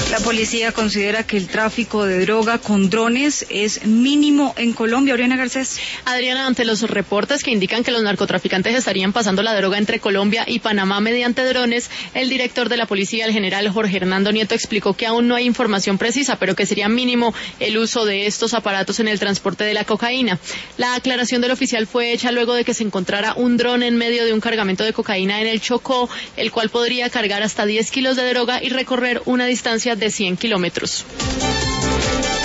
La policía considera que el tráfico de droga con drones es mínimo en Colombia. Oriana Garcés. Adriana, ante los reportes que indican que los narcotraficantes estarían pasando la droga entre Colombia y Panamá mediante drones, el director de la policía, el general Jorge Hernando Nieto, explicó que aún no hay información precisa, pero que sería mínimo el uso de estos aparatos en el transporte de la cocaína. La aclaración del oficial fue hecha luego de que se encontrara un dron en medio de un cargamento de cocaína en el Chocó, el cual podría cargar hasta 10 kilos de droga y recorrer una distancia de 100 kilómetros.